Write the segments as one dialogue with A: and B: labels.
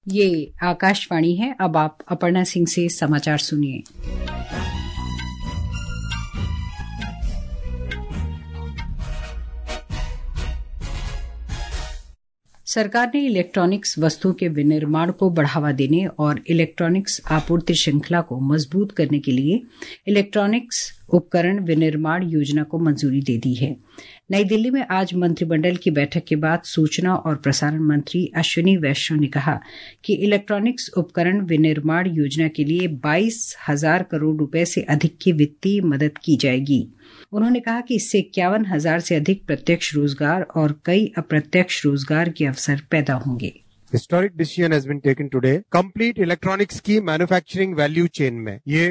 A: ये आकाशवाणी है। अब आप अपर्णा सिंह से समाचार सुनिए। सरकार ने इलेक्ट्रॉनिक्स वस्तुओं के विनिर्माण को बढ़ावा देने और इलेक्ट्रॉनिक्स आपूर्ति श्रृंखला को मजबूत करने के लिए इलेक्ट्रॉनिक्स उपकरण विनिर्माण योजना को मंजूरी दे दी है। नई दिल्ली में आज मंत्रिमंडल की बैठक के बाद सूचना और प्रसारण मंत्री अश्विनी वैष्णव ने कहा कि इलेक्ट्रॉनिक्स उपकरण विनिर्माण योजना के लिए 22,000 करोड़ रुपए से अधिक की वित्तीय मदद की जाएगी। उन्होंने कहा कि इससे 51,000 से अधिक प्रत्यक्ष रोजगार और कई अप्रत्यक्ष रोजगार के अवसर पैदा होंगे।
B: Historic decision has been taken today. Complete electronics की मैन्युफैक्चरिंग वैल्यू चेन में ये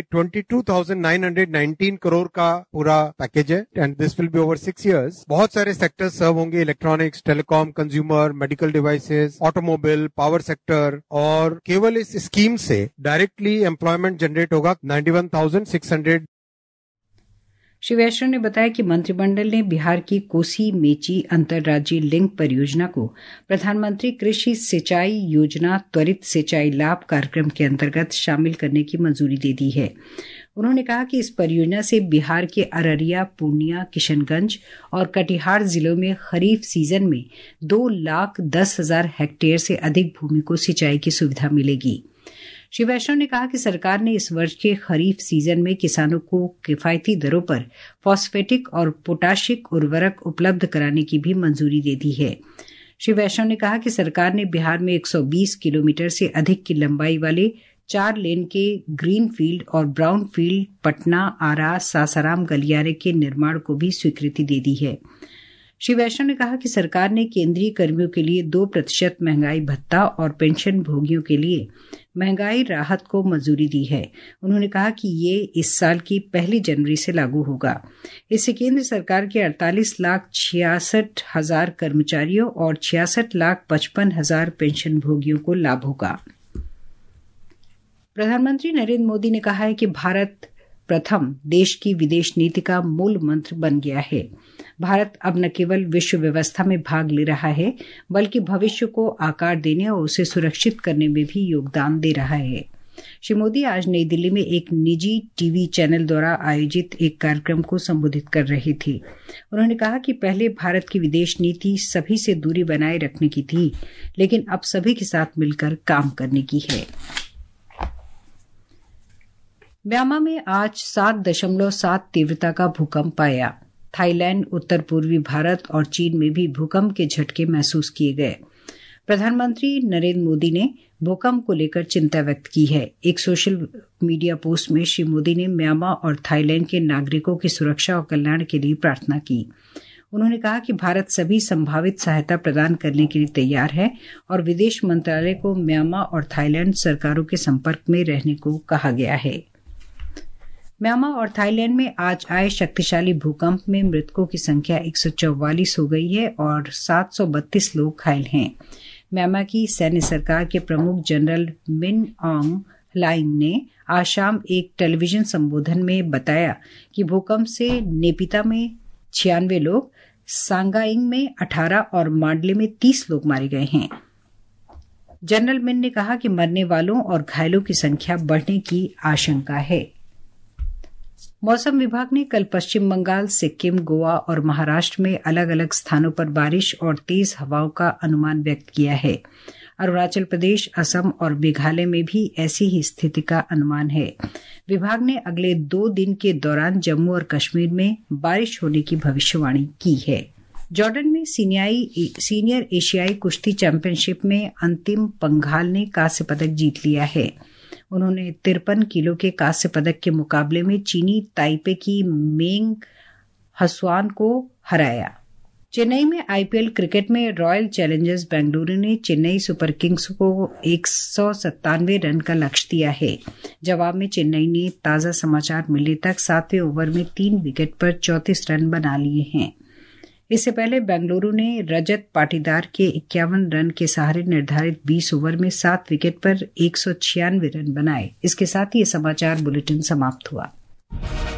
B: 22,919 करोड़ का पूरा पैकेज है and this will be over 6 years. बहुत सारे सेक्टर्स सर्व होंगे, electronics, telecom, consumer, medical devices, automobile, power sector, और केवल इस स्कीम से डायरेक्टली एम्प्लॉयमेंट जनरेट होगा 91,600।
A: श्री वैष्णव ने बताया कि मंत्रिमंडल ने बिहार की कोसी मेची अंतर्राज्यीय लिंक परियोजना को प्रधानमंत्री कृषि सिंचाई योजना त्वरित सिंचाई लाभ कार्यक्रम के अंतर्गत शामिल करने की मंजूरी दे दी है। उन्होंने कहा कि इस परियोजना से बिहार के अररिया, पूर्णिया, किशनगंज और कटिहार जिलों में खरीफ सीजन में 2,10,000 हेक्टेयर से अधिक भूमि को सिंचाई की सुविधा मिलेगी। श्री वैष्णव ने कहा कि सरकार ने इस वर्ष के खरीफ सीजन में किसानों को किफायती दरों पर फॉस्फेटिक और पोटाशिक उर्वरक उपलब्ध कराने की भी मंजूरी दे दी है। श्री वैष्णव ने कहा कि सरकार ने बिहार में 120 किलोमीटर से अधिक की लंबाई वाले 4 लेन के ग्रीन फील्ड और ब्राउन फील्ड पटना, आरा, सासाराम गलियारे के निर्माण को भी स्वीकृति दे दी है। श्री वैष्णव ने कहा कि सरकार ने केंद्रीय कर्मियों के लिए 2% महंगाई भत्ता और पेंशन भोगियों के लिए महंगाई राहत को मंजूरी दी है। उन्होंने कहा कि ये इस साल की 1 जनवरी से लागू होगा। इससे केंद्र सरकार के 48,66,000 कर्मचारियों और 66,55,000 पेंशन भोगियों को लाभ होगा। प्रधानमंत्री नरेंद्र मोदी ने कहा है कि भारत प्रथम देश की विदेश नीति का मूल मंत्र बन गया है। भारत अब न केवल विश्व व्यवस्था में भाग ले रहा है, बल्कि भविष्य को आकार देने और उसे सुरक्षित करने में भी योगदान दे रहा है। श्री मोदी आज नई दिल्ली में एक निजी टीवी चैनल द्वारा आयोजित एक कार्यक्रम को संबोधित कर रहे थे। उन्होंने कहा कि पहले भारत की विदेश नीति सभी से दूरी बनाए रखने की थी, लेकिन अब सभी के साथ मिलकर काम करने की है। म्यांमार में आज 7.7 तीव्रता का भूकंप आया। थाईलैंड, उत्तर पूर्वी भारत और चीन में भी भूकंप के झटके महसूस किए गए। प्रधानमंत्री नरेंद्र मोदी ने भूकंप को लेकर चिंता व्यक्त की है। एक सोशल मीडिया पोस्ट में श्री मोदी ने म्यांमार और थाईलैंड के नागरिकों की सुरक्षा और कल्याण के लिए प्रार्थना की। उन्होंने कहा कि भारत सभी संभावित सहायता प्रदान करने के लिए तैयार है और विदेश मंत्रालय को म्यांमार और थाईलैंड सरकारों के संपर्क में रहने को कहा गया है। म्यांमार और थाईलैंड में आज आए शक्तिशाली भूकंप में मृतकों की संख्या 144 हो गई है और 732 लोग घायल हैं। म्यांमार की सैन्य सरकार के प्रमुख जनरल मिन ऑन्ग ह्लाइंग ने आज शाम एक टेलीविजन संबोधन में बताया कि भूकंप से नेपिता में 96 लोग, सांगाइंग में 18 और मांडले में 30 लोग मारे गए हैं। जनरल मिन ने कहा कि मरने वालों और घायलों की संख्या बढ़ने की आशंका है। मौसम विभाग ने कल पश्चिम बंगाल, सिक्किम, गोवा और महाराष्ट्र में अलग अलग स्थानों पर बारिश और तेज हवाओं का अनुमान व्यक्त किया है। अरुणाचल प्रदेश, असम और मेघालय में भी ऐसी ही स्थिति का अनुमान है। विभाग ने अगले 2 दिन के दौरान जम्मू और कश्मीर में बारिश होने की भविष्यवाणी की है। जॉर्डन में सीनियर एशियाई कुश्ती चैंपियनशिप में अंतिम पंघाल ने कांस्य पदक जीत लिया है। उन्होंने 53 किलो के कांस्य पदक के मुकाबले में चीनी ताइपे की मेंग हसवान को हराया। चेन्नई में आईपीएल क्रिकेट में रॉयल चैलेंजर्स बेंगलुरु ने चेन्नई सुपर किंग्स को 197 रन का लक्ष्य दिया है। जवाब में चेन्नई ने ताजा समाचार मिलने तक 7वें ओवर में 3 विकेट पर 34 रन बना लिए हैं। इससे पहले बेंगलुरु ने रजत पाटीदार के 51 रन के सहारे निर्धारित 20 ओवर में 7 विकेट पर 196 रन बनाए। इसके साथ ही ये समाचार बुलेटिन समाप्त हुआ।